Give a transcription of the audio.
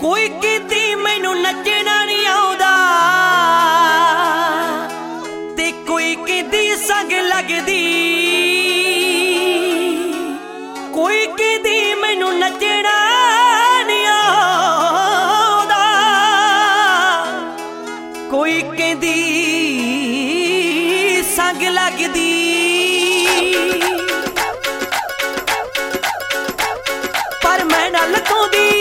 कोई कहती मैनू नचना नहीं आउंदा ते कोई कहती संग लगदी। कोई कहती मैनू नचना नहीं आउंदा, कोई कहती संग लगदी। पर मैं ना लकोंदी